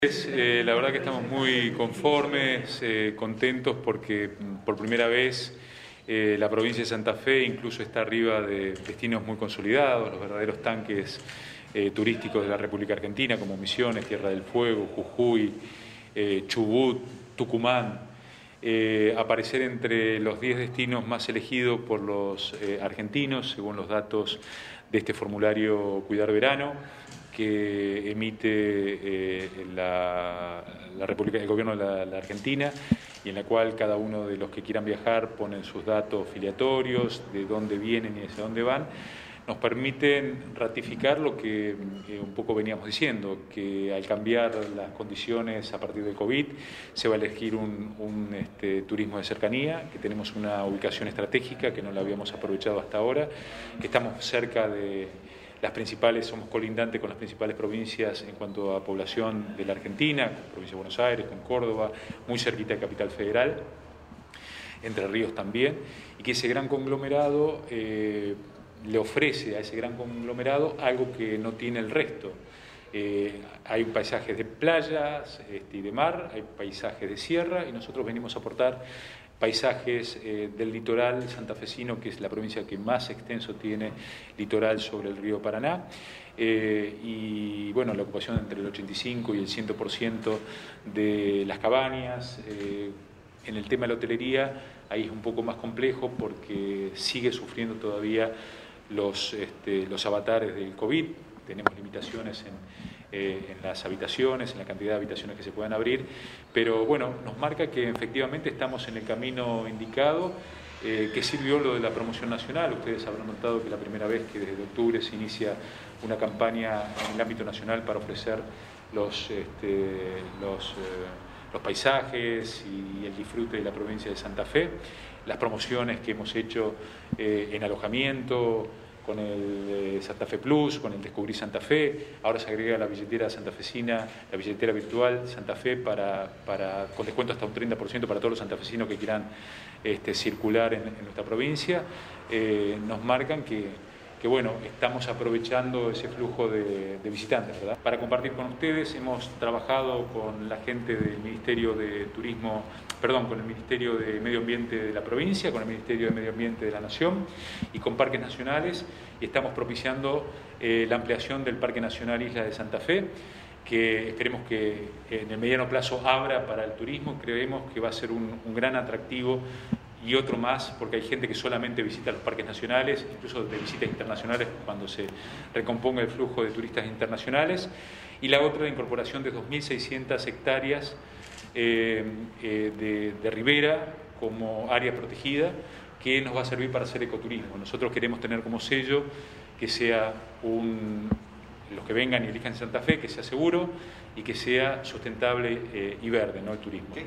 La verdad que estamos muy conformes, contentos porque por primera vez la provincia de Santa Fe incluso está arriba de destinos muy consolidados, los verdaderos tanques turísticos de la República Argentina como Misiones, Tierra del Fuego, Jujuy, Chubut, Tucumán. Aparecer entre los 10 destinos más elegidos por los argentinos, según los datos de este formulario Cuidar Verano, que emite el gobierno de la Argentina, y en la cual cada uno de los que quieran viajar ponen sus datos filiatorios, de dónde vienen y hacia dónde van. Nos permiten ratificar lo que un poco veníamos diciendo, que al cambiar las condiciones a partir del COVID se va a elegir un turismo de cercanía, que tenemos una ubicación estratégica que no la habíamos aprovechado hasta ahora, que estamos cerca de las principales, somos colindantes con las principales provincias en cuanto a población de la Argentina, con provincia de Buenos Aires, con Córdoba, muy cerquita de Capital Federal, Entre Ríos también, y que ese gran conglomerado le ofrece a ese gran conglomerado algo que no tiene el resto. Hay paisajes de playas y de mar, hay paisajes de sierra, y nosotros venimos a aportar paisajes del litoral santafesino, que es la provincia que más extenso tiene litoral sobre el río Paraná, y bueno, la ocupación entre el 85 y el 100% de las cabañas. En el tema de la hotelería, ahí es un poco más complejo porque sigue sufriendo todavía los avatares del COVID. Tenemos limitaciones en las habitaciones, en la cantidad de habitaciones que se puedan abrir, pero bueno, nos marca que efectivamente estamos en el camino indicado, que sirvió lo de la promoción nacional. Ustedes habrán notado que la primera vez que desde octubre se inicia una campaña en el ámbito nacional para ofrecer los paisajes y el disfrute de la provincia de Santa Fe, las promociones que hemos hecho en alojamiento, con el Santa Fe Plus, con el Descubrí Santa Fe. Ahora se agrega la billetera santafesina, la billetera virtual Santa Fe, con descuento hasta un 30% para todos los santafesinos que quieran circular en nuestra provincia. Nos marcan que bueno, estamos aprovechando ese flujo de visitantes, ¿verdad? Para compartir con ustedes, hemos trabajado con la gente del Ministerio de Turismo, con el Ministerio de Medio Ambiente de la provincia, con el Ministerio de Medio Ambiente de la Nación y con Parques Nacionales, y estamos propiciando la ampliación del Parque Nacional Isla de Santa Fe, que esperemos que en el mediano plazo abra para el turismo. Creemos que va a ser un gran atractivo y otro más, porque hay gente que solamente visita los parques nacionales, incluso de visitas internacionales cuando se recomponga el flujo de turistas internacionales. Y la otra, la incorporación de 2.600 hectáreas de ribera como área protegida, que nos va a servir para hacer ecoturismo. Nosotros queremos tener como sello que sea los que vengan y elijan Santa Fe, que sea seguro y que sea sustentable y verde, ¿no?, el turismo.